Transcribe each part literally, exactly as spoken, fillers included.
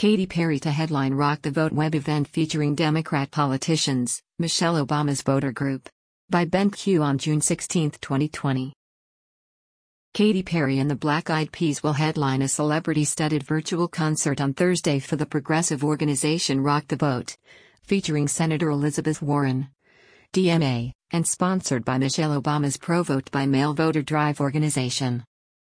Katy Perry to headline Rock the Vote web event featuring Democrat politicians, Michelle Obama's voter group. By Ben Q on June sixteenth, twenty twenty. Katy Perry and the Black Eyed Peas will headline a celebrity-studded virtual concert on Thursday for the progressive organization Rock the Vote, featuring Senator Elizabeth Warren, D M A, and sponsored by Michelle Obama's Pro-Vote by Mail Voter Drive organization.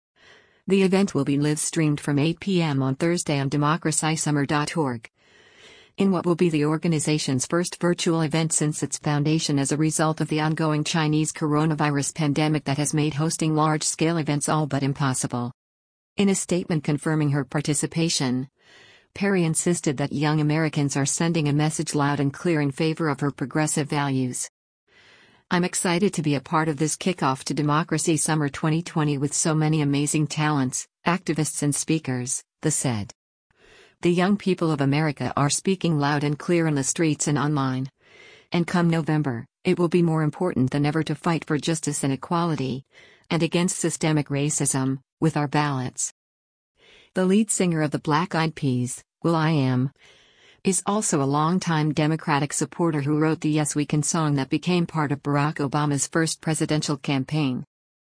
The event will be live-streamed from eight p m on Thursday on democracy summer dot org. In what will be the organization's first virtual event since its foundation as a result of the ongoing Chinese coronavirus pandemic that has made hosting large-scale events all but impossible. In a statement confirming her participation, Perry insisted that young Americans are sending a message loud and clear in favor of her progressive values. "I'm excited to be a part of this kickoff to Democracy Summer twenty twenty with so many amazing talents, activists and speakers," the said. "The young people of America are speaking loud and clear in the streets and online. And come November, it will be more important than ever to fight for justice and equality, and against systemic racism, with our ballots." The lead singer of the Black Eyed Peas, will.i.am, is also a longtime Democratic supporter who wrote the Yes We Can song that became part of Barack Obama's first presidential campaign.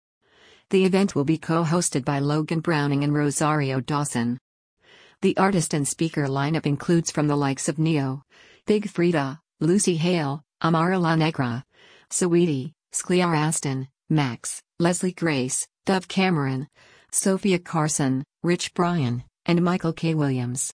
The event will be co-hosted by Logan Browning and Rosario Dawson. The artist and speaker lineup includes from the likes of Neo, Big Freedia, Lucy Hale, Amara La Negra, Saweetie, Sklar Aston, Max, Leslie Grace, Dove Cameron, Sophia Carson, Rich Brian, and Michael K. Williams.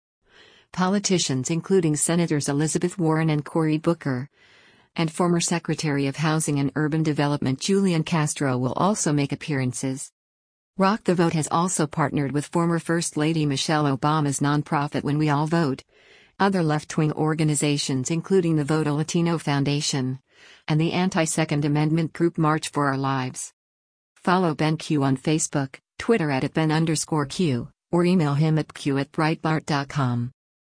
Politicians including Senators Elizabeth Warren and Cory Booker, and former Secretary of Housing and Urban Development Julian Castro will also make appearances. Rock the Vote has also partnered with former First Lady Michelle Obama's nonprofit When We All Vote, other left-wing organizations including the Vote Latino Foundation, and the anti-Second Amendment group March for Our Lives. Follow Ben Q on Facebook, Twitter at, at Ben underscore Q, or email him at q at breitbart dot com.